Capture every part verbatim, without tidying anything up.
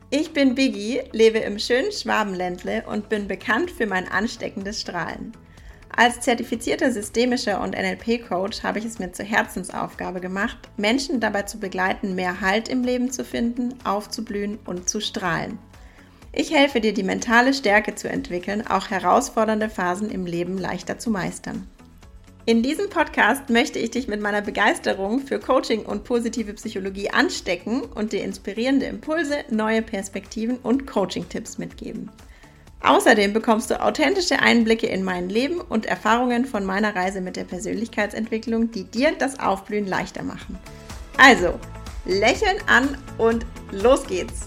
Ich bin Biggie, lebe im schönen Schwabenländle und bin bekannt für mein ansteckendes Strahlen. Als zertifizierter systemischer und N L P-Coach habe ich es mir zur Herzensaufgabe gemacht, Menschen dabei zu begleiten, mehr Halt im Leben zu finden, aufzublühen und zu strahlen. Ich helfe dir, die mentale Stärke zu entwickeln, auch herausfordernde Phasen im Leben leichter zu meistern. In diesem Podcast möchte ich dich mit meiner Begeisterung für Coaching und positive Psychologie anstecken und dir inspirierende Impulse, neue Perspektiven und Coaching-Tipps mitgeben. Außerdem bekommst du authentische Einblicke in mein Leben und Erfahrungen von meiner Reise mit der Persönlichkeitsentwicklung, die dir das Aufblühen leichter machen. Also, lächeln an und los geht's!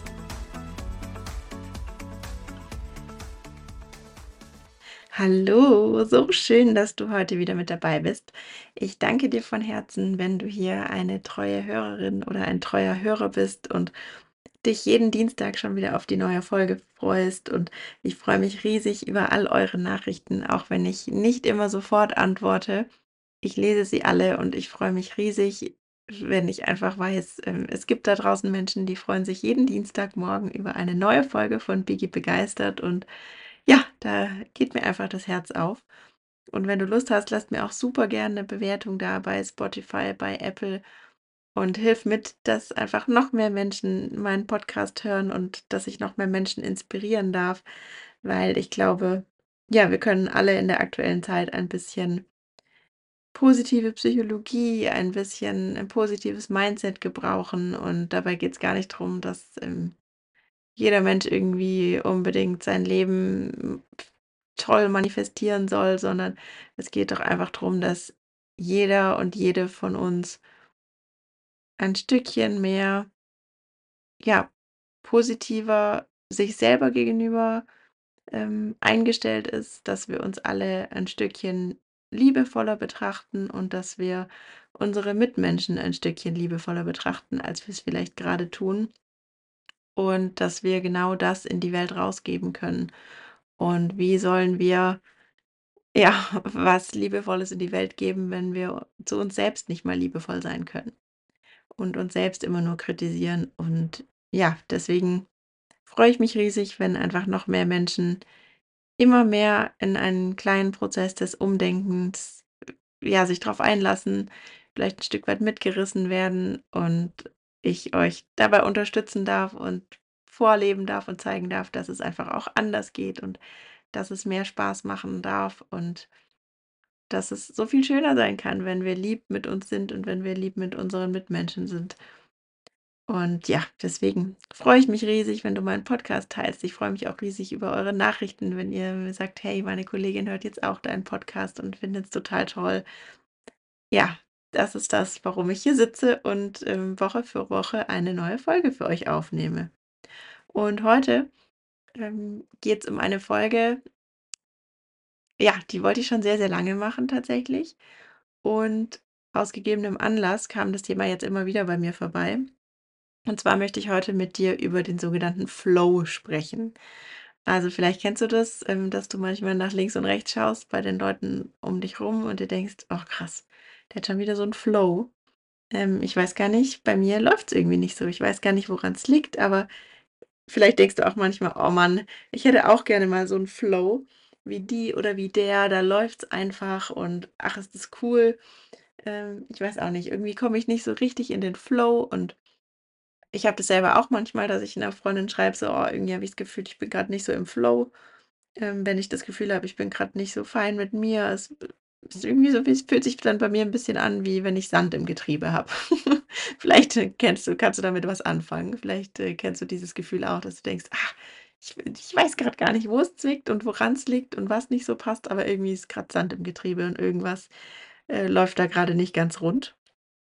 Hallo, so schön, dass du heute wieder mit dabei bist. Ich danke dir von Herzen, wenn du hier eine treue Hörerin oder ein treuer Hörer bist und dich jeden Dienstag schon wieder auf die neue Folge freust. Und ich freue mich riesig über all eure Nachrichten, auch wenn ich nicht immer sofort antworte. Ich lese sie alle und ich freue mich riesig, wenn ich einfach weiß, ähm, es gibt da draußen Menschen, die freuen sich jeden Dienstagmorgen über eine neue Folge von Biggie begeistert und ja, da geht mir einfach das Herz auf. Und wenn du Lust hast, lass mir auch super gerne eine Bewertung da bei Spotify, bei Apple und hilf mit, dass einfach noch mehr Menschen meinen Podcast hören und dass ich noch mehr Menschen inspirieren darf, weil ich glaube, ja, wir können alle in der aktuellen Zeit ein bisschen positive Psychologie, ein bisschen ein positives Mindset gebrauchen und dabei geht es gar nicht darum, dass, ähm, jeder Mensch irgendwie unbedingt sein Leben toll manifestieren soll, sondern es geht doch einfach darum, dass jeder und jede von uns ein Stückchen mehr, ja, positiver sich selber gegenüber, ähm, eingestellt ist, dass wir uns alle ein Stückchen liebevoller betrachten und dass wir unsere Mitmenschen ein Stückchen liebevoller betrachten, als wir es vielleicht gerade tun und dass wir genau das in die Welt rausgeben können. Und wie sollen wir ja, was Liebevolles in die Welt geben, wenn wir zu uns selbst nicht mal liebevoll sein können und uns selbst immer nur kritisieren. Und ja, deswegen freue ich mich riesig, wenn einfach noch mehr Menschen immer mehr in einen kleinen Prozess des Umdenkens, ja, sich darauf einlassen, vielleicht ein Stück weit mitgerissen werden und ich euch dabei unterstützen darf und vorleben darf und zeigen darf, dass es einfach auch anders geht und dass es mehr Spaß machen darf und dass es so viel schöner sein kann, wenn wir lieb mit uns sind und wenn wir lieb mit unseren Mitmenschen sind. Und ja, deswegen freue ich mich riesig, wenn du meinen Podcast teilst. Ich freue mich auch riesig über eure Nachrichten, wenn ihr mir sagt: „Hey, meine Kollegin hört jetzt auch deinen Podcast und findet es total toll.“ Ja, das ist das, warum ich hier sitze und, ähm, Woche für Woche eine neue Folge für euch aufnehme. Und heute, ähm, geht es um eine Folge, ja, die wollte ich schon sehr, sehr lange machen tatsächlich. Und aus gegebenem Anlass kam das Thema jetzt immer wieder bei mir vorbei. Und zwar möchte ich heute mit dir über den sogenannten Flow sprechen. Also vielleicht kennst du das, ähm, dass du manchmal nach links und rechts schaust bei den Leuten um dich rum und dir denkst, oh krass, der hat schon wieder so einen Flow. Ähm, ich weiß gar nicht, bei mir läuft es irgendwie nicht so. Ich weiß gar nicht, woran es liegt, aber vielleicht denkst du auch manchmal, oh Mann, ich hätte auch gerne mal so einen Flow wie die oder wie der, da läuft's einfach und ach, ist das cool. Ähm, ich weiß auch nicht, irgendwie komme ich nicht so richtig in den Flow und ich habe das selber auch manchmal, dass ich 'ner Freundin schreibe, so: „Oh, irgendwie habe ich das Gefühl, ich bin gerade nicht so im Flow.“ Ähm, wenn ich das Gefühl habe, ich bin gerade nicht so fein mit mir, es äh, ist irgendwie so wie es fühlt sich dann bei mir 'n bisschen an, wie wenn ich Sand im Getriebe habe. Vielleicht, äh, kennst du kannst du damit was anfangen. Vielleicht, äh, kennst du dieses Gefühl auch, dass du denkst: „Ah, ich ich weiß grad gar nicht, wo es zwickt und woran's liegt und was nicht so passt, aber irgendwie ist grad Sand im Getriebe und irgendwas, äh, läuft da grade nicht ganz rund.“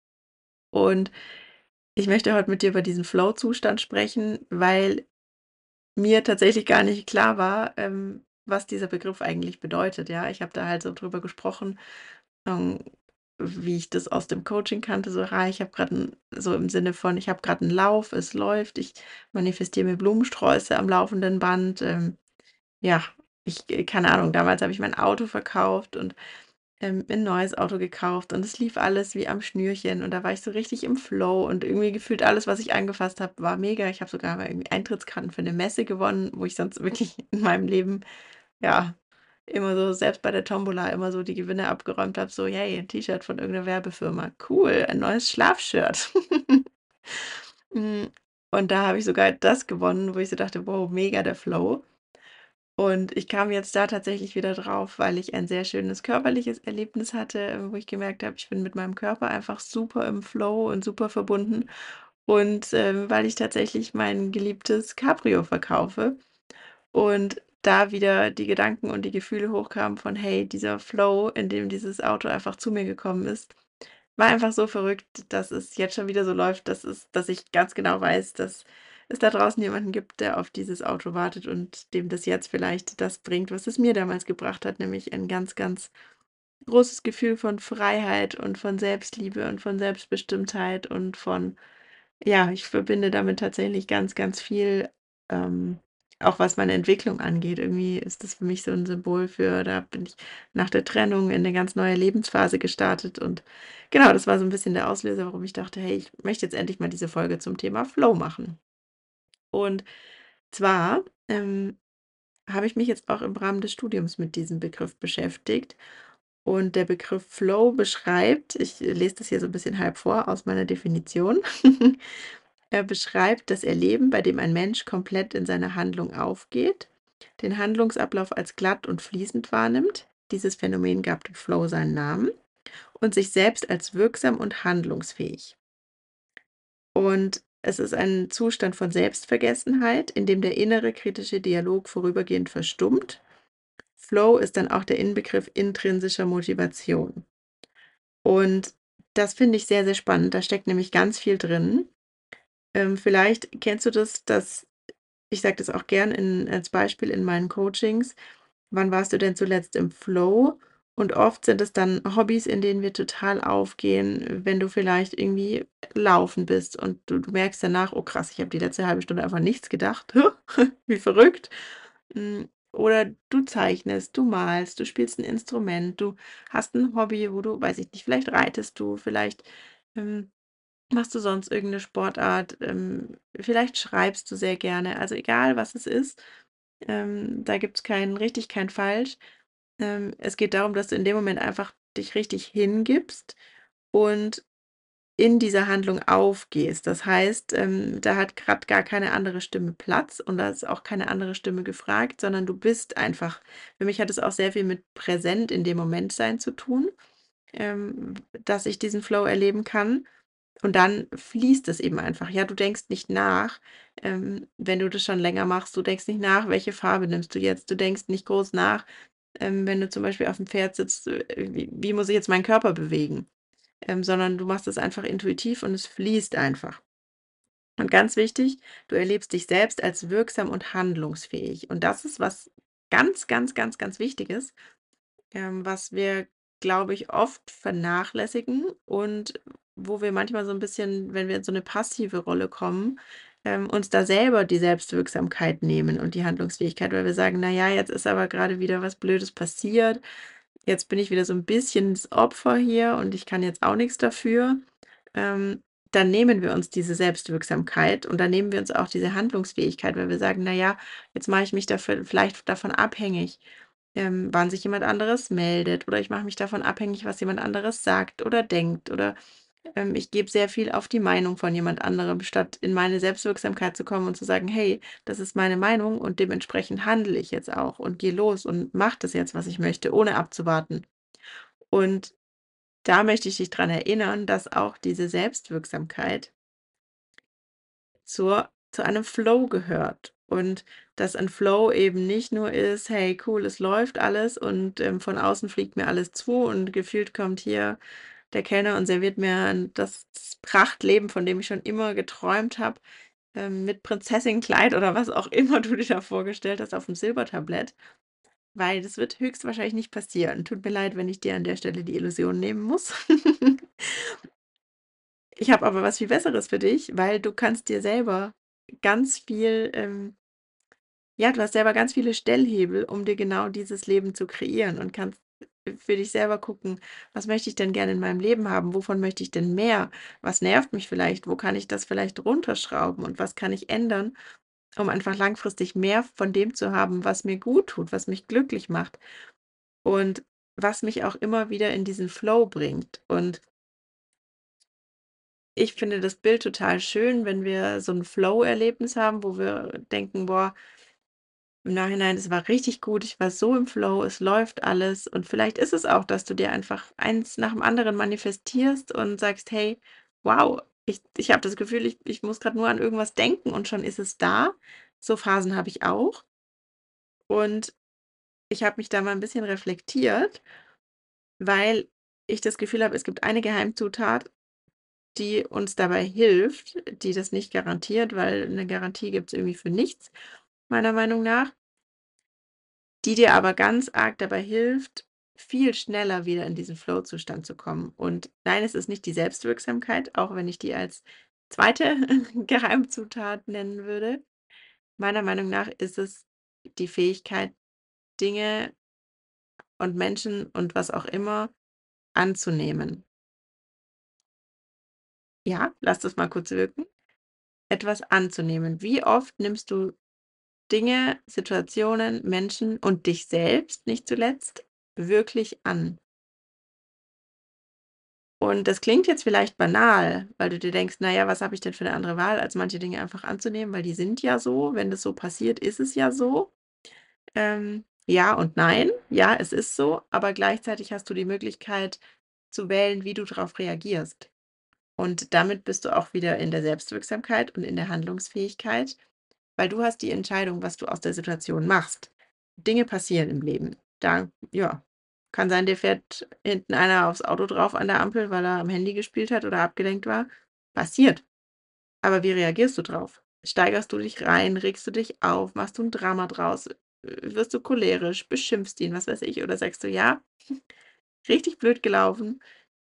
Und ich möchte heute mit dir über diesen Flow-Zustand sprechen, weil mir tatsächlich gar nicht klar war, ähm, was dieser Begriff eigentlich bedeutet, ja. Ich habe da halt so drüber gesprochen, ähm, wie ich das aus dem Coaching kannte, so: „Ha, ich habe grad so im Sinne von, ich habe gerade einen Lauf, es läuft, ich manifestiere mir Blumensträuße am laufenden Band.“ Ähm, ja, ich äh, keine Ahnung, damals habe ich mein Auto verkauft und ähm, 'n neues Auto gekauft und es lief alles wie am Schnürchen und da war ich so richtig im Flow und irgendwie gefühlt alles, was ich angefasst habe, war mega. Ich habe sogar mal irgendwie Eintrittskarten für 'ne Messe gewonnen, wo ich sonst wirklich in meinem Leben, ja, immer so selbst bei der Tombola immer so die Gewinne abgeräumt habe, so: „Yay, 'n T-Shirt von irgend 'ner Werbefirma. Cool, ein neues Schlafshirt.“ Hm, und da habe ich sogar das gewonnen, wo ich so dachte: „Wow, mega der Flow.“ Und ich kam jetzt da tatsächlich wieder drauf, weil ich ein sehr schönes körperliches Erlebnis hatte, äh, wo ich gemerkt habe, ich bin mit meinem Körper einfach super im Flow und super verbunden. Und, ähm, weil ich tatsächlich mein geliebtes Cabrio verkaufe und da wieder die Gedanken und die Gefühle hochkamen von: „Hey, dieser Flow, in dem dieses Auto einfach zu mir gekommen ist, war einfach so verrückt, dass es jetzt schon wieder so läuft, dass es dass ich ganz genau weiß, dass es da draußen jemanden gibt, der auf dieses Auto wartet und dem das jetzt vielleicht das bringt, was es mir damals gebracht hat, nämlich ein ganz, ganz großes Gefühl von Freiheit und von Selbstliebe und von Selbstbestimmtheit und von ja, ich verbinde damit tatsächlich ganz, ganz viel, ähm, auch was meine Entwicklung angeht. Irgendwie ist das für mich so 'n Symbol für da bin ich nach der Trennung in 'ne ganz neue Lebensphase gestartet und genau, das war so 'n bisschen der Auslöser, warum ich dachte: „Hey, ich möchte jetzt endlich mal diese Folge zum Thema Flow machen.“ Und zwar, ähm, habe ich mich jetzt auch im Rahmen des Studiums mit diesem Begriff beschäftigt und der Begriff Flow beschreibt ich lese das hier so 'n bisschen halb vor aus meiner Definition. Er beschreibt das Erleben, bei dem ein Mensch komplett in seiner Handlung aufgeht, den Handlungsablauf als glatt und fließend wahrnimmt. Dieses Phänomen gab dem Flow seinen Namen und sich selbst als wirksam und handlungsfähig. Und es ist ein Zustand von Selbstvergessenheit, in dem der innere kritische Dialog vorübergehend verstummt. Flow ist dann auch der Inbegriff intrinsischer Motivation. Und das finde ich sehr, sehr spannend. Da steckt nämlich ganz viel drin. Ähm, vielleicht kennst du das, dass ich sage das auch gern in als Beispiel in meinen Coachings: „Wann warst du denn zuletzt im Flow?“ Und oft sind es dann Hobbys, in denen wir total aufgehen, wenn du vielleicht irgendwie laufen bist und du du merkst danach: „Oh krass, ich habe die letzte halbe Stunde einfach nichts gedacht. Wie verrückt.“ Hm, oder du zeichnest, du malst, du spielst 'n Instrument, du hast 'n Hobby, wo du weiß ich nicht, vielleicht reitest du, vielleicht, ähm, machst du sonst irgend 'ne Sportart, ähm, vielleicht schreibst du sehr gerne. Also, egal, was es ist, ähm, da gibt's kein richtig, kein falsch. Ähm, es geht darum, dass du in dem Moment einfach dich richtig hingibst und in dieser Handlung aufgehst. Das heißt, ähm, da hat grad gar keine andere Stimme Platz und da ist auch keine andere Stimme gefragt, sondern du bist einfach für mich hat es auch sehr viel mit präsent in dem Moment sein zu tun, ähm, dass ich diesen Flow erleben kann. Und dann fließt es eben einfach. Ja, du denkst nicht nach, ähm, wenn du das schon länger machst. Du denkst nicht nach: „Welche Farbe nimmst du jetzt?“ Du denkst nicht groß nach, ähm, wenn du zum Beispiel aufm Pferd sitzt, äh, wie wie muss ich jetzt meinen Körper bewegen? Ähm, sondern du machst es einfach intuitiv und es fließt einfach. Und ganz wichtig, du erlebst dich selbst als wirksam und handlungsfähig. Und das ist was ganz, ganz, ganz, ganz Wichtiges, ähm, was wir, glaube ich, oft vernachlässigen und wo wir manchmal so 'n bisschen, wenn wir in so 'ne passive Rolle kommen, ähm, uns da selber die Selbstwirksamkeit nehmen und die Handlungsfähigkeit, weil wir sagen: „Na ja, jetzt ist aber grade wieder was Blödes passiert. Jetzt bin ich wieder so 'n bisschen das Opfer hier und ich kann jetzt auch nix dafür.“ Ähm, dann nehmen wir uns diese Selbstwirksamkeit und dann nehmen wir uns auch diese Handlungsfähigkeit, weil wir sagen: „Na ja, jetzt mache ich mich dafür vielleicht davon abhängig, ähm, wann sich jemand anderes meldet oder ich mache mich davon abhängig, was jemand anderes sagt oder denkt oder, ähm, ich gebe sehr viel auf die Meinung von jemand anderem, statt in meine Selbstwirksamkeit zu kommen und zu sagen: „Hey, das ist meine Meinung und dementsprechend handle ich jetzt auch und gehe los und mache das jetzt, was ich möchte, ohne abzuwarten.“ Und da möchte ich dich dran erinnern, dass auch diese Selbstwirksamkeit zur zu einem Flow gehört und dass ein Flow eben nicht nur ist: „Hey, cool, es läuft alles und, ähm, von außen fliegt mir alles zu und gefühlt kommt hier der Kellner und serviert mir 'n das Prachtleben, von dem ich schon immer geträumt habe, ähm, mit Prinzessinnenkleid“ oder was auch immer du dir da vorgestellt hast aufm Silbertablett, weil das wird höchstwahrscheinlich nicht passieren. Tut mir leid, wenn ich dir an der Stelle die Illusion nehmen muss. Ich habe aber was viel Besseres für dich, weil du kannst dir selber ganz viel, ähm ja, du hast selber ganz viele Stellhebel, um dir genau dieses Leben zu kreieren und kannst für dich selber gucken: „Was möchte ich denn gerne in meinem Leben haben? Wovon möchte ich denn mehr? Was nervt mich vielleicht? Wo kann ich das vielleicht runterschrauben und was kann ich ändern, um einfach langfristig mehr von dem zu haben, was mir gut tut, was mich glücklich macht und was mich auch immer wieder in diesen Flow bringt?“ Und ich finde das Bild total schön, wenn wir so 'n Flow-Erlebnis haben, wo wir denken: „Boah, im Nachhinein, es war richtig gut. Ich war so im Flow, es läuft alles.“ Und vielleicht ist es auch, dass du dir einfach eins nach dem anderen manifestierst und sagst: „Hey, wow, ich ich habe das Gefühl, ich ich muss grad nur an irgendwas denken und schon ist es da.“ So Phasen habe ich auch. Und ich habe mich da mal 'n bisschen reflektiert, weil ich das Gefühl habe, es gibt eine Geheimzutat, die uns dabei hilft, die das nicht garantiert, weil 'ne Garantie gibt's irgendwie für nichts, meiner Meinung nach. Die dir aber ganz arg dabei hilft, viel schneller wieder in diesen Flow-Zustand zu kommen. Und nein, es ist nicht die Selbstwirksamkeit, auch wenn ich die als zweite Geheimzutat nennen würde. Meiner Meinung nach ist es die Fähigkeit, Dinge und Menschen und was auch immer anzunehmen. Ja, lass das mal kurz wirken. Etwas anzunehmen. Wie oft nimmst du Dinge, Situationen, Menschen und dich selbst nicht zuletzt wirklich an? Und das klingt jetzt vielleicht banal, weil du dir denkst: „Na ja, was habe ich denn für 'ne andere Wahl, als manche Dinge einfach anzunehmen, weil die sind ja so. Wenn das so passiert, ist es ja so.“ Ähm, ja und nein. Ja, es ist so, aber gleichzeitig hast du die Möglichkeit zu wählen, wie du drauf reagierst. Und damit bist du auch wieder in der Selbstwirksamkeit und in der Handlungsfähigkeit, weil du hast die Entscheidung, was du aus der Situation machst. Dinge passieren im Leben. Da ja, kann sein, dir fährt hinten einer aufs Auto drauf an der Ampel, weil er am Handy gespielt hat oder abgelenkt war. Passiert. Aber wie reagierst du drauf? Steigerst du dich rein? Regst du dich auf? Machst du 'n Drama draus? Äh, wirst du cholerisch? Beschimpfst ihn, was weiß ich? Oder sagst du: „Ja, richtig blöd gelaufen.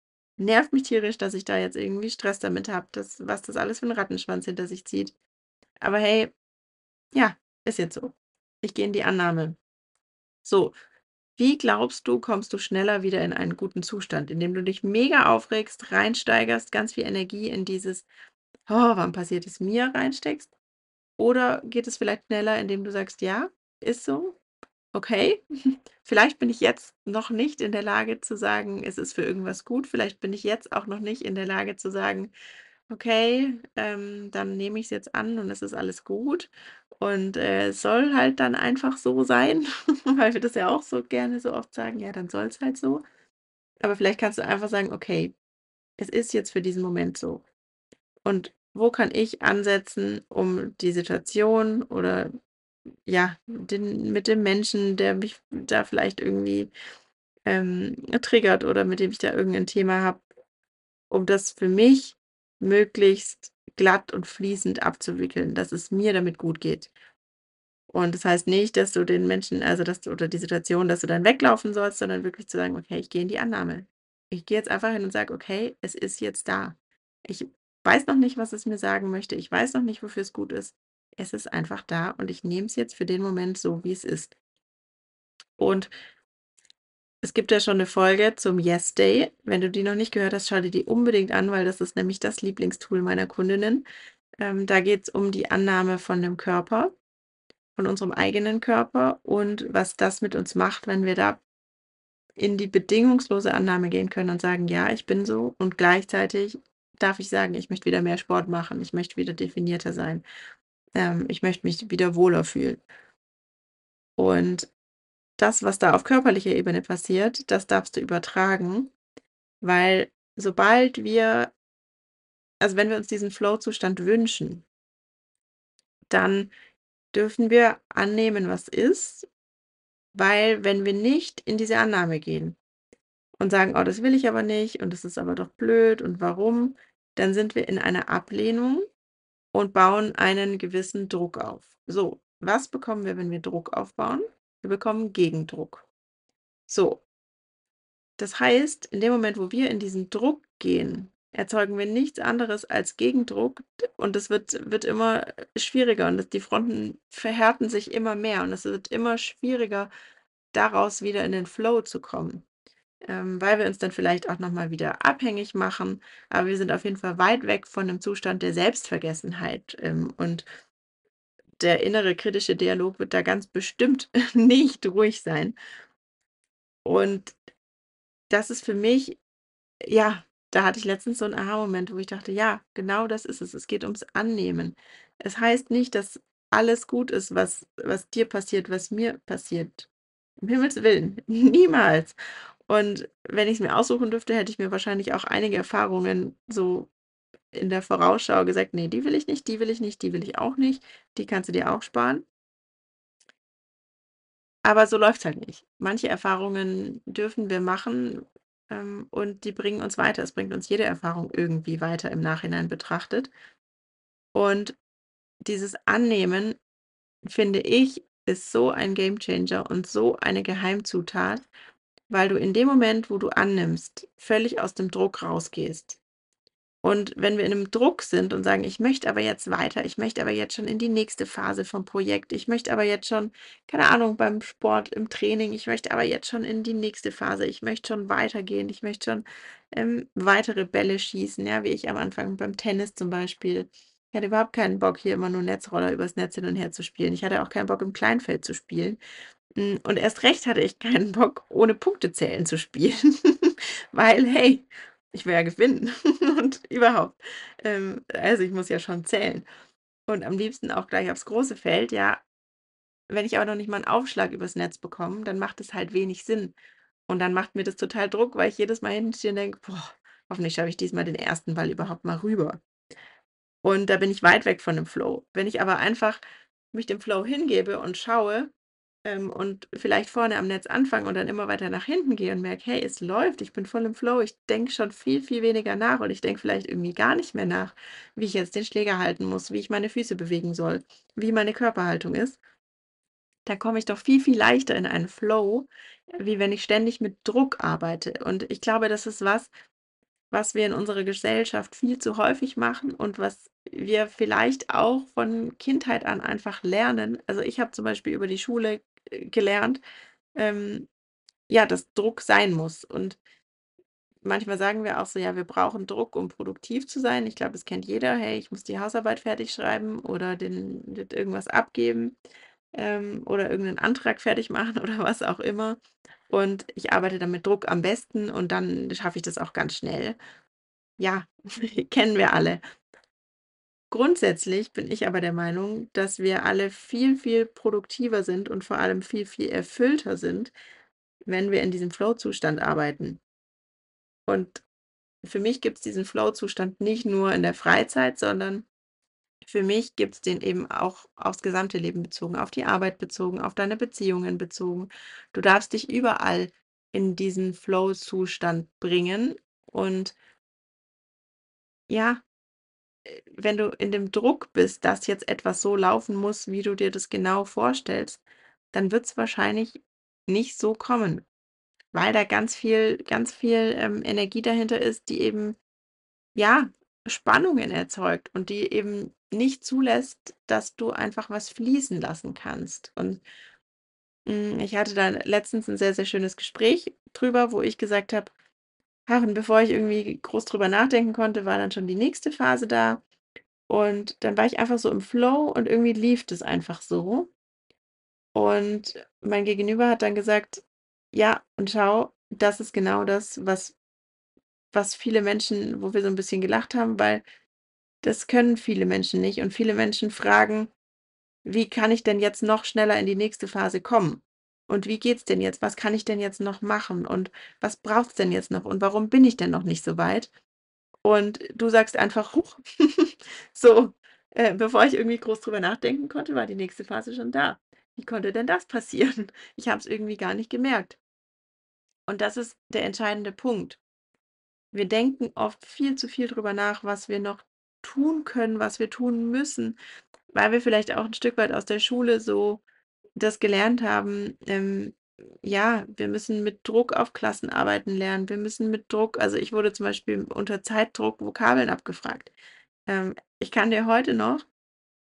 Nervt mich tierisch, dass ich da jetzt irgendwie Stress damit habe, dass was das alles für 'n Rattenschwanz hinter sich zieht. Aber hey, ja, ist jetzt so. Ich gehe in die Annahme.“ So, wie glaubst du, kommst du schneller wieder in einen guten Zustand, indem du dich mega aufregst, reinsteigerst, ganz viel Energie in dieses: „Oh, warum passiert es mir?“ reinsteckst? Oder geht es vielleicht schneller, indem du sagst: „Ja, ist so. Okay. Vielleicht bin ich jetzt noch nicht in der Lage zu sagen, es ist für irgendwas gut. Vielleicht bin ich jetzt auch noch nicht in der Lage zu sagen: „Okay, ähm, dann nehme ich's jetzt an und es ist alles gut und, äh, es soll halt dann einfach so sein“, weil wir das ja auch so gerne so oft sagen: „Ja, dann soll's halt so.“ Aber vielleicht kannst du einfach sagen: „Okay, es ist jetzt für diesen Moment so. Und wo kann ich ansetzen, um die Situation oder, ja, den mit dem Menschen, der mich da vielleicht irgendwie, ähm, triggert oder mit dem ich da irgend 'n Thema habe, um das für mich möglichst glatt und fließend abzuwickeln, dass es mir damit gut geht.“ Und das heißt nicht, dass du den Menschen also, dass du oder die Situation dass du dann weglaufen sollst, sondern wirklich zu sagen: „Okay, ich gehe in die Annahme. Ich gehe jetzt einfach hin und sage: ‚Okay, es ist jetzt da. Ich weiß noch nicht, was es mir sagen möchte. Ich weiß noch nicht, wofür es gut ist. Es ist einfach da und ich nehme es jetzt für den Moment so, wie es ist.“ Und es gibt ja schon 'ne Folge zum Yes Day. Wenn du die noch nicht gehört hast, schau dir die unbedingt an, weil das ist nämlich das Lieblingstool meiner Kundinnen. Ähm, da geht's um die Annahme von dem Körper, von unserem eigenen Körper und was das mit uns macht, wenn wir da in die bedingungslose Annahme gehen können und sagen: „Ja, ich bin so.“ Und gleichzeitig darf ich sagen: „Ich möchte wieder mehr Sport machen. Ich möchte wieder definierter sein. Ähm, ich möchte mich wieder wohler fühlen.“ Und das, was da auf körperlicher Ebene passiert, das darfst du übertragen, weil sobald wir also, wenn wir uns diesen Flow-Zustand wünschen dann dürfen wir annehmen, was ist, weil wenn wir nicht in diese Annahme gehen und sagen: „Oh, das will ich aber nicht und das ist aber doch blöd und warum?“ Dann sind wir in einer Ablehnung und bauen einen gewissen Druck auf. So, was bekommen wir, wenn wir Druck aufbauen? Wir bekommen Gegendruck. So. Das heißt, in dem Moment, wo wir in diesen Druck gehen, erzeugen wir nichts anderes als Gegendruck d und es wird wird immer schwieriger und das die Fronten verhärten sich immer mehr und es wird immer schwieriger, daraus wieder in den Flow zu kommen. ähm, weil wir uns dann vielleicht auch noch mal wieder abhängig machen. Aber wir sind auf jeden Fall weit weg von 'nem Zustand der Selbstvergessenheit, ähm, und der innere kritische Dialog wird da ganz bestimmt nicht ruhig sein. Und das ist für mich ja, da hatte ich letztens so 'n Aha-Moment, wo ich dachte: „Ja, genau das ist es. Es geht ums Annehmen.“ Es heißt nicht, dass alles gut ist, was was dir passiert, was mir passiert. Um Himmels Willen, niemals. Und wenn ich's mir aussuchen dürfte, hätte ich mir wahrscheinlich auch einige Erfahrungen so in der Vorausschau gesagt: „Ne, die will ich nicht, die will ich nicht, die will ich auch nicht, die kannst du dir auch sparen.“ Aber so läuft's halt nicht. Manche Erfahrungen dürfen wir machen, ähm, und die bringen uns weiter. Es bringt uns jede Erfahrung irgendwie weiter im Nachhinein betrachtet. Und dieses Annehmen, finde ich, ist so ein Gamechanger und so eine Geheimzutat, weil du in dem Moment, wo du annimmst, völlig aus dem Druck rausgehst. Und wenn wir in 'nem Druck sind und sagen: „Ich möchte aber jetzt weiter, ich möchte aber jetzt schon in die nächste Phase vom Projekt, ich möchte aber jetzt schon, keine Ahnung, beim Sport, im Training, ich möchte aber jetzt schon in die nächste Phase, ich möchte schon weitergehen, ich möchte schon, ähm, weitere Bälle schießen“, ja, wie ich am Anfang beim Tennis zum Beispiel. Ich hatte überhaupt keinen Bock, hier immer nur Netzroller übers Netz hin und her zu spielen. Ich hatte auch keinen Bock, im Kleinfeld zu spielen. Hm, und erst recht hatte ich keinen Bock, ohne Punktezählen zu spielen, weil, hey, ich will ja gewinnen und überhaupt. Ähm, also, ich muss ja schon zählen und am liebsten auch gleich aufs große Feld, ja. Wenn ich aber noch nicht mal 'n Aufschlag übers Netz bekomme, dann macht es halt wenig Sinn. Und dann macht mir das total Druck, weil ich jedes Mal hinten stehe und denke: „Boah, hoffentlich schaffe ich diesmal den ersten Ball überhaupt mal rüber.“ Und da bin ich weit weg von dem Flow. Wenn ich aber einfach mich dem Flow hingebe und schaue, ähm, und vielleicht vorne am Netz anfange und dann immer weiter nach hinten gehe und merke: „Hey, es läuft, ich bin voll im Flow, ich denke schon viel, viel weniger nach und ich denke vielleicht irgendwie gar nicht mehr nach, wie ich jetzt den Schläger halten muss, wie ich meine Füße bewegen soll, wie meine Körperhaltung ist.“ Da komme ich doch viel, viel leichter in einen Flow, wie wenn ich ständig mit Druck arbeite. Und ich glaube, das ist was, was wir in unserer Gesellschaft viel zu häufig machen und was wir vielleicht auch von Kindheit an einfach lernen. Also, ich habe zum Beispiel über die Schule, äh, gelernt, ähm, ja, dass Druck sein muss. Und manchmal sagen wir auch so: „Ja, wir brauchen Druck, um produktiv zu sein.“ Ich glaube, das kennt jeder: „Hey, ich muss die Hausarbeit fertig schreiben oder den d irgendwas abgeben, ähm, oder irgend 'nen Antrag fertig machen oder was auch immer. Und ich arbeite dann mit Druck am besten und dann schaffe ich das auch ganz schnell.“ Ja, kennen wir alle. Grundsätzlich bin ich aber der Meinung, dass wir alle viel, viel produktiver sind und vor allem viel, viel erfüllter sind, wenn wir in diesem Flow-Zustand arbeiten. Und für mich gibt's diesen Flow-Zustand nicht nur in der Freizeit, sondern für mich gibt's den eben auch aufs gesamte Leben bezogen, auf die Arbeit bezogen, auf deine Beziehungen bezogen. Du darfst dich überall in diesen Flow-Zustand bringen und ja, äh, wenn du in dem Druck bist, dass jetzt etwas so laufen muss, wie du dir das genau vorstellst, dann wird's wahrscheinlich nicht so kommen, weil da ganz viel ganz viel, ähm, Energie dahinter ist, die eben, ja, Spannungen erzeugt und die eben nicht zulässt, dass du einfach was fließen lassen kannst. Und hm, ich hatte da letztens 'n sehr, sehr schönes Gespräch drüber, wo ich gesagt habe: „Ach, und bevor ich irgendwie groß drüber nachdenken konnte, war dann schon die nächste Phase da.“ Und dann war ich einfach so im Flow und irgendwie lief das einfach so. Und mein Gegenüber hat dann gesagt: „Ja, und schau, das ist genau das, was was viele Menschen wo wir so 'n bisschen gelacht haben, weil das können viele Menschen nicht. Und viele Menschen fragen: „Wie kann ich denn jetzt noch schneller in die nächste Phase kommen? Und wie geht's denn jetzt? Was kann ich denn jetzt noch machen? Und was braucht's denn jetzt noch? Und warum bin ich denn noch nicht so weit?“ Und du sagst einfach: „Huch, so, äh, bevor ich irgendwie groß drüber nachdenken konnte, war die nächste Phase schon da. Wie konnte denn das passieren? Ich habe es irgendwie gar nicht gemerkt.“ Und das ist der entscheidende Punkt. Wir denken oft viel zu viel drüber nach, was wir noch tun können, was wir tun müssen, weil wir vielleicht auch 'n Stück weit aus der Schule so das gelernt haben, ähm, ja, wir müssen mit Druck auf Klassenarbeiten lernen. Wir müssen mit Druck also, ich wurde zum Beispiel unter Zeitdruck Vokabeln abgefragt. Ähm, ich kann dir heute noch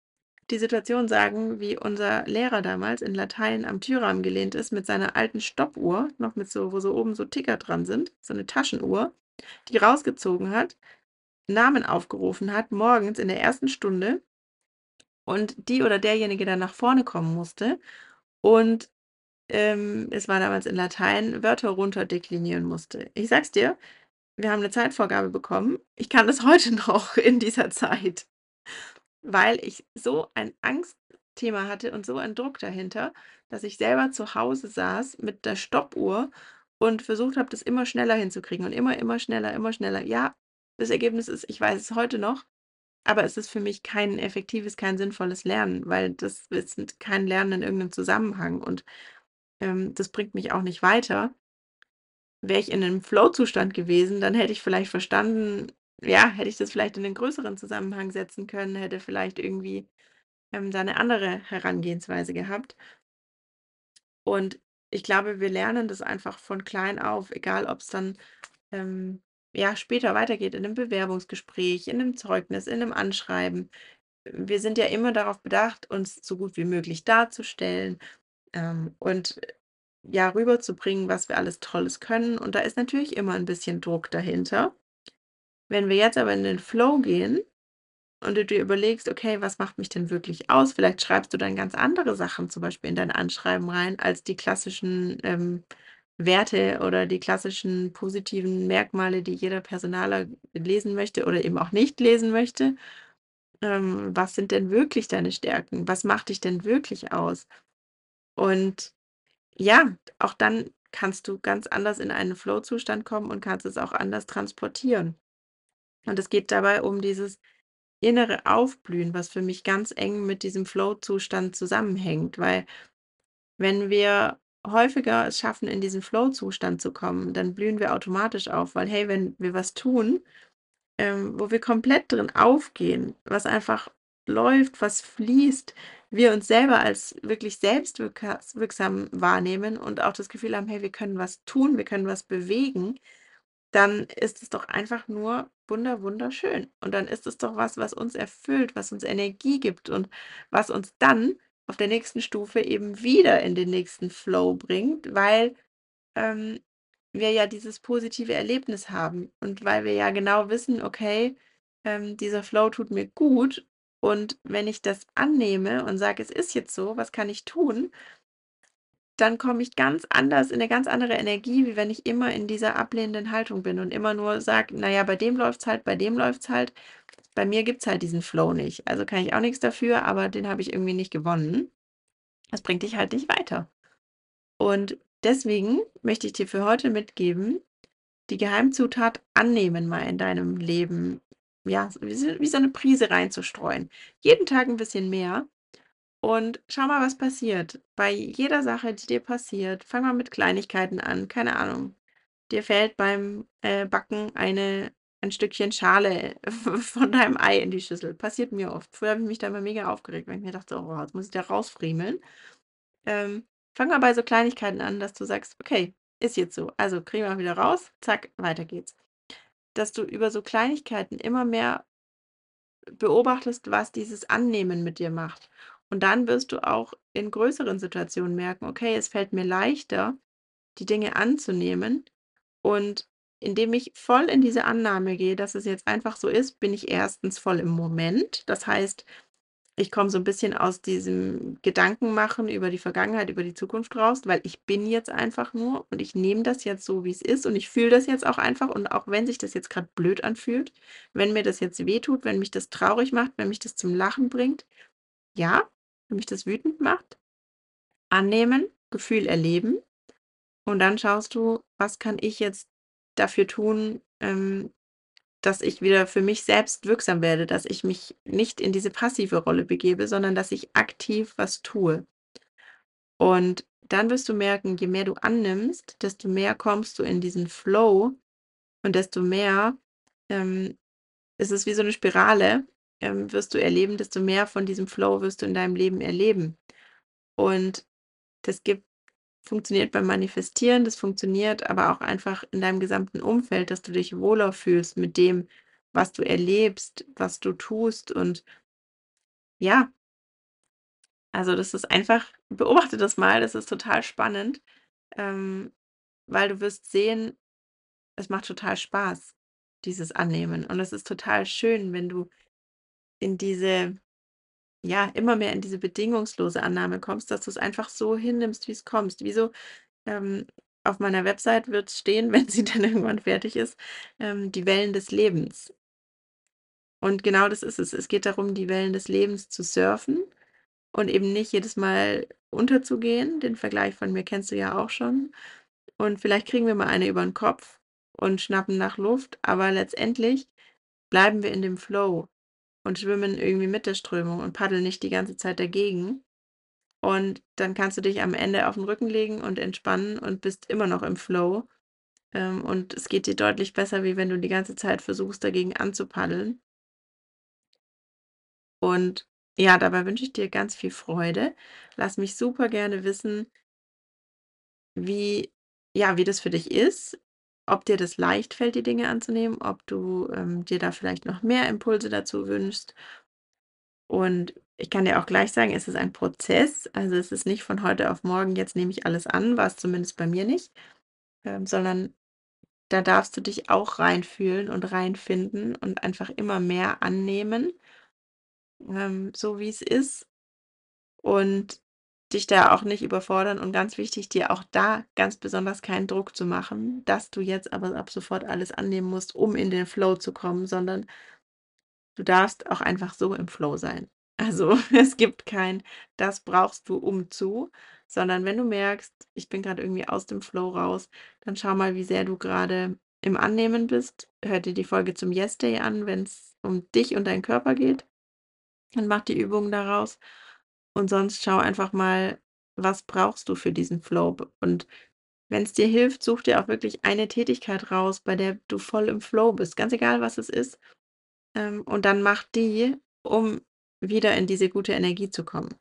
die Situation sagen, wie unser Lehrer damals in Latein am Türrahmen gelehnt ist mit seiner alten Stoppuhr, noch mit so wo so oben so Ticker dran sind, so 'ne Taschenuhr, die rausgezogen hat, Namen aufgerufen hat morgens in der ersten Stunde und die oder derjenige dann nach vorne kommen musste und, ähm, es war damals in Latein, Wörter runterdeklinieren musste. Ich sage es dir, wir haben 'ne Zeitvorgabe bekommen. Ich kann das heute noch in dieser Zeit, weil ich so ein Angstthema hatte und so einen Druck dahinter, dass ich selber zu Hause saß mit der Stoppuhr und versucht habe, das immer schneller hinzukriegen und immer, immer schneller, immer schneller. Ja, das Ergebnis ist, ich weiß es heute noch, aber es ist für mich kein effektives, kein sinnvolles Lernen, weil das ist kein Lernen in irgend 'nem Zusammenhang und, ähm, das bringt mich auch nicht weiter. Wäre ich in 'nem Flow-Zustand gewesen, dann hätte ich vielleicht verstanden ja, hätte ich das vielleicht in 'nen größeren Zusammenhang setzen können, hätte vielleicht irgendwie, ähm, da 'ne andere Herangehensweise gehabt. Und ich glaube, wir lernen das einfach von klein auf, egal ob's dann, ähm, ja, später weitergeht in 'nem Bewerbungsgespräch, in 'nem Zeugnis, in 'nem Anschreiben. Wir sind ja immer darauf bedacht, uns so gut wie möglich darzustellen, ähm, und, ja, rüberzubringen, was wir alles Tolles können. Und da ist natürlich immer 'n bisschen Druck dahinter. Wenn wir jetzt aber in den Flow gehen und du dir überlegst: „Okay, was macht mich denn wirklich aus?“ Vielleicht schreibst du dann ganz andere Sachen zum Beispiel in dein Anschreiben rein als die klassischen, ähm, Werte oder die klassischen positiven Merkmale, die jeder Personaler lesen möchte oder eben auch nicht lesen möchte. Ähm, was sind denn wirklich deine Stärken? Was macht dich denn wirklich aus? Und ja, auch dann kannst du ganz anders in einen Flow-Zustand kommen und kannst es auch anders transportieren. Und es geht dabei um dieses innere Aufblühen, was für mich ganz eng mit diesem Flow-Zustand zusammenhängt, weil wenn wir häufiger es schaffen, in diesen Flow-Zustand zu kommen, dann blühen wir automatisch auf, weil, hey, wenn wir was tun, ähm, wo wir komplett drin aufgehen, was einfach läuft, was fließt, wir uns selber als wirklich selbstwirka wirksam wahrnehmen und auch das Gefühl haben: „Hey, wir können was tun, wir können was bewegen“, dann ist es doch einfach nur wunder wunderschön. Und dann ist es doch was, was uns erfüllt, was uns Energie gibt und was uns dann auf der nächsten Stufe eben wieder in den nächsten Flow bringt, weil, ähm, wir ja dieses positive Erlebnis haben und weil wir ja genau wissen: „Okay, ähm, dieser Flow tut mir gut und wenn ich das annehme und sage: ‚Es ist jetzt so, was kann ich tun?‘“ Dann komme ich ganz anders in 'ne ganz andere Energie, wie wenn ich immer in dieser ablehnenden Haltung bin und immer nur sage: „Na ja, bei dem läuft's halt, bei dem läuft's halt. Bei mir gibt's halt diesen Flow nicht. Also, kann ich auch nix dafür, aber den habe ich irgendwie nicht gewonnen.“ Das bringt dich halt nicht weiter. Und deswegen möchte ich dir für heute mitgeben, die Geheimzutat annehmen mal in deinem Leben, ja, wie so wie so 'ne Prise reinzustreuen. Jeden Tag 'n bisschen mehr und schau mal, was passiert. Bei jeder Sache, die dir passiert fang mal mit Kleinigkeiten an. Keine Ahnung, dir fällt beim, äh, Backen eine ein Stückchen Schale v von deinem Ei in die Schüssel. Passiert mir oft. Früher habe ich mich da immer mega aufgeregt, weil ich mir dachte: „Oh, jetzt muss ich da rausfriemeln.“ Ähm, fang mal bei so Kleinigkeiten an, dass du sagst: „Okay, ist jetzt so. Also, kriegen wir wieder raus. Zack, weiter geht's.“ Dass du über so Kleinigkeiten immer mehr beobachtest, was dieses Annehmen mit dir macht. Und dann wirst du auch in größeren Situationen merken: „Okay, es fällt mir leichter, die Dinge anzunehmen.“ Und indem ich voll in diese Annahme gehe, dass es jetzt einfach so ist, bin ich erstens voll im Moment. Das heißt, ich komme so 'n bisschen aus diesem Gedankenmachen über die Vergangenheit, über die Zukunft raus, weil ich bin jetzt einfach nur und ich nehme das jetzt so, wie's ist und ich fühle das jetzt auch einfach und auch wenn sich das jetzt grad blöd anfühlt, wenn mir das jetzt wehtut, wenn mich das traurig macht, wenn mich das zum Lachen bringt, ja, wenn mich das wütend macht, annehmen, Gefühl erleben und dann schaust du: „Was kann ich jetzt dafür tun, ähm, dass ich wieder für mich selbst wirksam werde, dass ich mich nicht in diese passive Rolle begebe, sondern dass ich aktiv was tue?“ Und dann wirst du merken, je mehr du annimmst, desto mehr kommst du in diesen Flow und desto mehr, ähm es ist wie so 'ne Spirale, ähm, wirst du erleben, desto mehr von diesem Flow wirst du in deinem Leben erleben. Und das gibt funktioniert beim Manifestieren, das funktioniert aber auch einfach in deinem gesamten Umfeld, dass du dich wohler fühlst mit dem, was du erlebst, was du tust und ja. Also, das ist einfach beobachte das mal, das ist total spannend, ähm, weil du wirst sehen, es macht total Spaß, dieses Annehmen. Und es ist total schön, wenn du in diese ja, immer mehr in diese bedingungslose Annahme kommst, dass du's einfach so hinnimmst, wie's kommst. Wie so, ähm, auf meiner Website wird's stehen, wenn sie dann irgendwann fertig ist, ähm, die Wellen des Lebens. Und genau das ist es. Es geht darum, die Wellen des Lebens zu surfen und eben nicht jedes Mal unterzugehen. Den Vergleich von mir kennst du ja auch schon. Und vielleicht kriegen wir mal eine über 'n Kopf und schnappen nach Luft, aber letztendlich bleiben wir in dem Flow und schwimmen irgendwie mit der Strömung und paddeln nicht die ganze Zeit dagegen. Und dann kannst du dich am Ende auf 'n Rücken legen und entspannen und bist immer noch im Flow. Ähm, und es geht dir deutlich besser, wie wenn du die ganze Zeit versuchst, dagegen anzupaddeln. Und ja, dabei wünsche ich dir ganz viel Freude. Lass mich super gerne wissen wie ja, wie das für dich ist, ob dir das leicht fällt, die Dinge anzunehmen, ob du, ähm, dir da vielleicht noch mehr Impulse dazu wünschst. Und ich kann dir auch gleich sagen, es ist ein Prozess. Also, es ist nicht von heute auf morgen: „Jetzt nehme ich alles an“, war's zumindest bei mir nicht, ähm, sondern da darfst du dich auch reinfühlen und reinfinden und einfach immer mehr annehmen ähm, so wie's ist und dich da auch nicht überfordern und ganz wichtig, dir auch da ganz besonders keinen Druck zu machen, dass du jetzt aber ab sofort alles annehmen musst, um in den Flow zu kommen, sondern du darfst auch einfach so im Flow sein. Also, es gibt kein: „Das brauchst du, um zu“, sondern wenn du merkst: „Ich bin grad irgendwie aus dem Flow raus“, dann schau mal, wie sehr du grade im Annehmen bist. Hör dir die Folge zum Yes Day an, wenn's um dich und deinen Körper geht und mach die Übungen daraus. Und sonst schau einfach mal, was brauchst du für diesen Flow? B und wenn's dir hilft, such dir auch wirklich eine Tätigkeit raus, bei der du voll im Flow bist, ganz egal, was es ist, ähm, und dann mach die, um wieder in diese gute Energie zu kommen.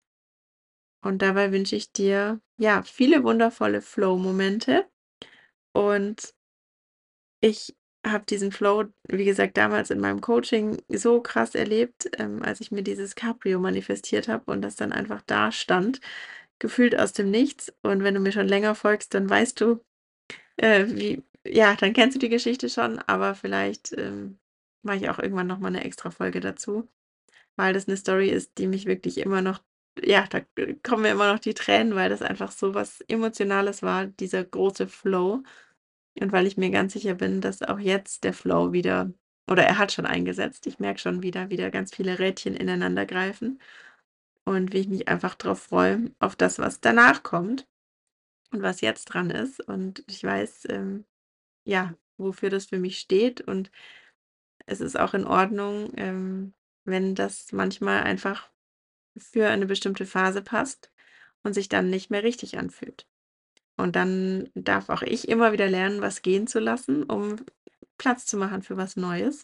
Und dabei wünsche ich dir, ja, viele wundervolle Flow-Momente. Und ich habe diesen Flow, wie gesagt, damals in meinem Coaching so krass erlebt, ähm, als ich mir dieses Cabrio manifestiert habe und das dann einfach dastand, gefühlt aus dem Nichts. Und wenn du mir schon länger folgst, dann weißt du, äh, wie ja, dann kennst du die Geschichte schon, aber vielleicht, ähm, mache ich auch irgendwann noch mal 'ne Extrafolge dazu, weil das 'ne Story ist, die mich wirklich immer noch ja, da, äh, kommen mir immer noch die Tränen, weil das einfach so was Emotionales war, dieser große Flow. Und weil ich mir ganz sicher bin, dass auch jetzt der Flow wieder oder er hat schon eingesetzt. Ich merke schon wieder wie da ganz viele Rädchen ineinander greifen und wie ich mich einfach drauf freue, auf das, was danach kommt und was jetzt dran ist. Und ich weiß, ähm, ja, wofür das für mich steht. Und es ist auch in Ordnung, ähm, wenn das manchmal einfach für eine bestimmte Phase passt und sich dann nicht mehr richtig anfühlt. Und dann darf auch ich immer wieder lernen, was gehen zu lassen, um Platz zu machen für was Neues.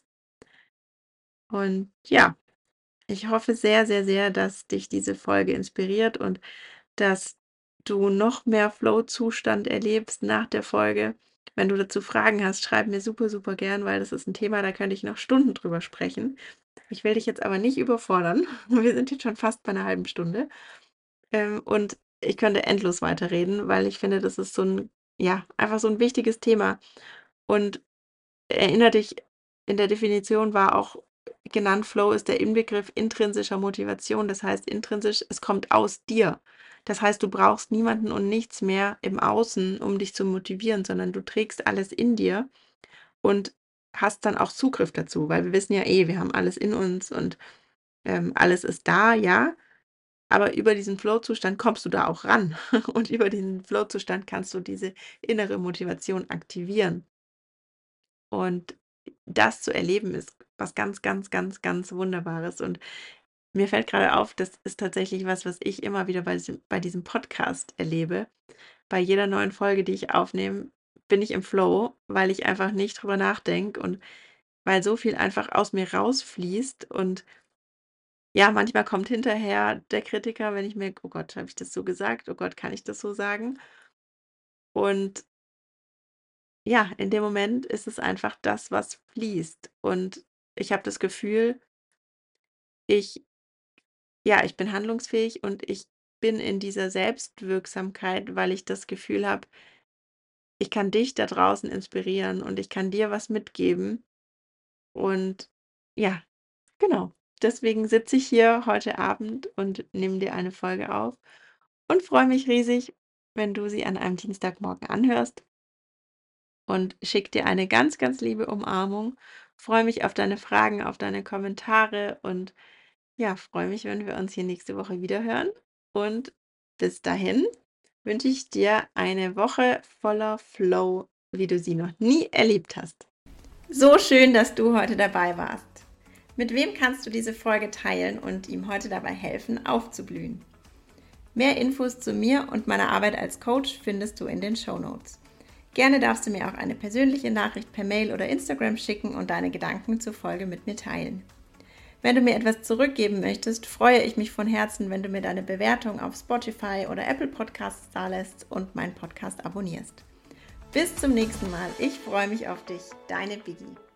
Und ja, ich hoffe sehr, sehr, sehr, dass dich diese Folge inspiriert und dass du noch mehr Flow-Zustand erlebst nach der Folge. Wenn du dazu Fragen hast, schreib mir super, super gern, weil das ist 'n Thema, da könnte ich noch Stunden drüber sprechen. Ich will dich jetzt aber nicht überfordern. Wir sind jetzt schon fast bei 'ner halben Stunde. Ähm, und ich könnte endlos weiterreden, weil ich finde, das ist so 'n ja, einfach so 'n wichtiges Thema. Und erinner dich, in der Definition war auch genannt: „Flow ist der Inbegriff intrinsischer Motivation.“ Das heißt intrinsisch, es kommt aus dir. Das heißt, du brauchst niemanden und nichts mehr im Außen, um dich zu motivieren, sondern du trägst alles in dir und hast dann auch Zugriff dazu, weil wir wissen ja eh, wir haben alles in uns und, ähm, alles ist da, ja. Aber über diesen Flow-Zustand kommst du da auch ran. Und über diesen Flow-Zustand kannst du diese innere Motivation aktivieren. Und das zu erleben ist was ganz, ganz, ganz, ganz Wunderbares. Und mir fällt grade auf, das ist tatsächlich was, was ich immer wieder bei diesem bei diesem Podcast erlebe. Bei jeder neuen Folge, die ich aufnehme, bin ich im Flow, weil ich einfach nicht drüber nachdenke und weil so viel einfach aus mir rausfließt. Und ja, manchmal kommt hinterher der Kritiker, wenn ich merke: „Oh Gott, habe ich das so gesagt? Oh Gott, kann ich das so sagen?“ Und ja, in dem Moment ist es einfach das, was fließt. Und ich habe das Gefühl ich ja, ich bin handlungsfähig und ich bin in dieser Selbstwirksamkeit, weil ich das Gefühl habe, ich kann dich da draußen inspirieren und ich kann dir was mitgeben. Und ja, genau. Deswegen sitze ich hier heute Abend und nehme dir eine Folge auf und freue mich riesig, wenn du sie an einem Dienstagmorgen anhörst und schicke dir eine ganz, ganz liebe Umarmung. Freue mich auf deine Fragen, auf deine Kommentare und ja, freue mich, wenn wir uns hier nächste Woche wieder hören. Und bis dahin wünsche ich dir eine Woche voller Flow, wie du sie noch nie erlebt hast. So schön, dass du heute dabei warst. Mit wem kannst du diese Folge teilen und ihm heute dabei helfen, aufzublühen? Mehr Infos zu mir und meiner Arbeit als Coach findest du in den Shownotes. Gerne darfst du mir auch eine persönliche Nachricht per Mail oder Instagram schicken und deine Gedanken zur Folge mit mir teilen. Wenn du mir etwas zurückgeben möchtest, freue ich mich von Herzen, wenn du mir deine Bewertung auf Spotify oder Apple Podcasts dalässt und meinen Podcast abonnierst. Bis zum nächsten Mal. Ich freue mich auf dich. Deine Biggie.